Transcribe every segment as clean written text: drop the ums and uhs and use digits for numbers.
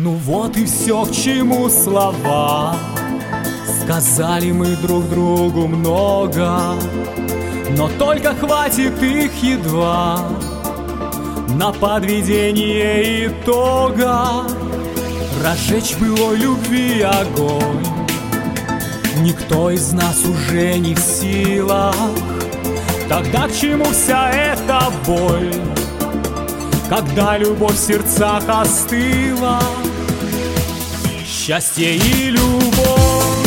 Ну вот и все, к чему слова. Сказали мы друг другу много, но только хватит их едва на подведение итога. Разжечь былой любви огонь никто из нас уже не в силах. Тогда к чему вся эта боль, когда любовь в сердцах остыла? Счастье и любовь,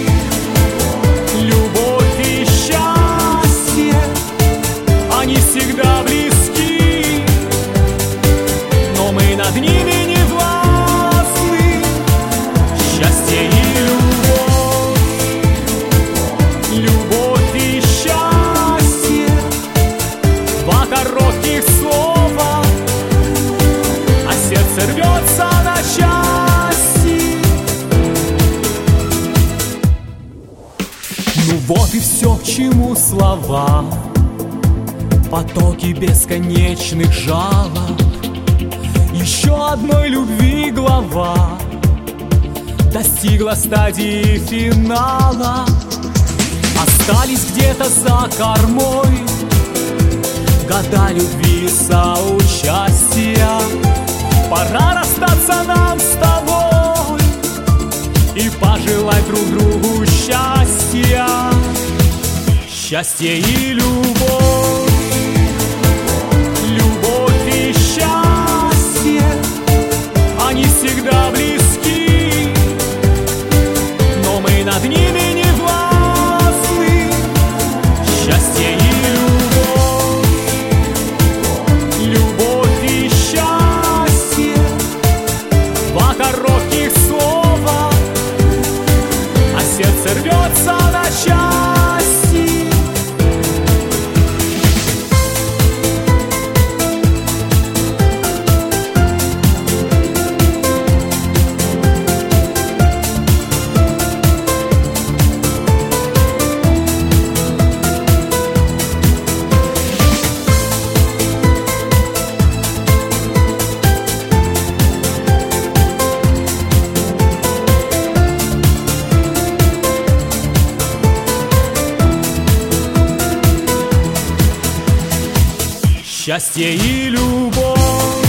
любовь и счастье, они всегда близки, но мы над ними не властны. Счастье и любовь, любовь и счастье, два коротких слова, а сердце рвется на части. Ну вот и все, к чему слова, потоки бесконечных жалоб. Еще одной любви глава достигла стадии финала. Остались где-то за кормой года любви и соучастия. Пора расстаться нам с тобой и пожелать друг другу счастья. Счастье и любовь, любовь и счастье, они всегда близки, но мы над ними не властны. Счастье и любовь, любовь и счастье, два коротких слова, а сердце рвется на части. Счастье и любовь,